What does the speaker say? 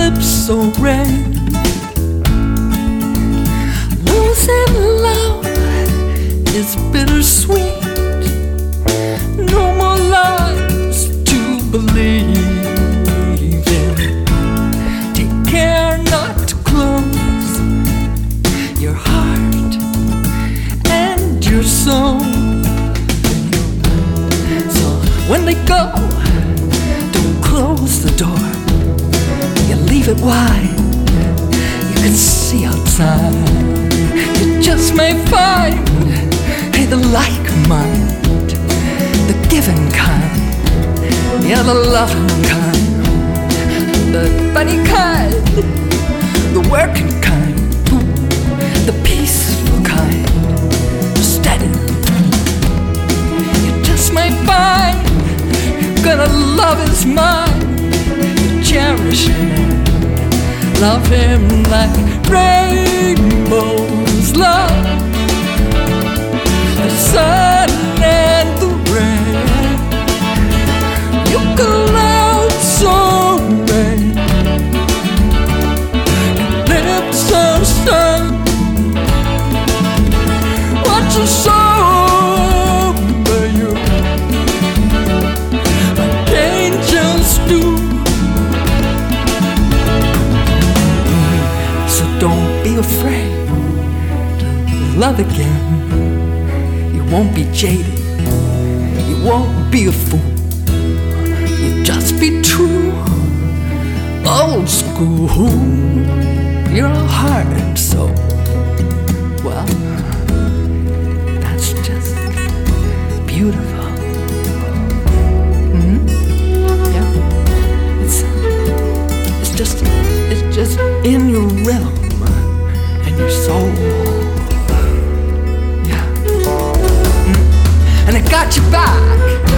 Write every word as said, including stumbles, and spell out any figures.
lips so red. Losing love is bittersweet. No more lies to believe in. Take care not to close your heart and your soul. So when they go, don't close the door. You leave it wide. You can see outside. You just may find, hey, the like mind, the giving kind, yeah, the loving kind, the funny kind, the working kind, the peaceful kind, the steady. You just may find you're gonna love his mind. You cherish him, love him like rainbows love the sun and the rain. You cloud so red, lips so stern. What you saw by you, like angels do. So don't be afraid to love again. You won't be jaded, you won't be a fool. You just be true, old school. Your heart and soul. Well, that's just beautiful. Mm-hmm. Yeah, it's it's just it's just in your realm and your soul. And I got your back.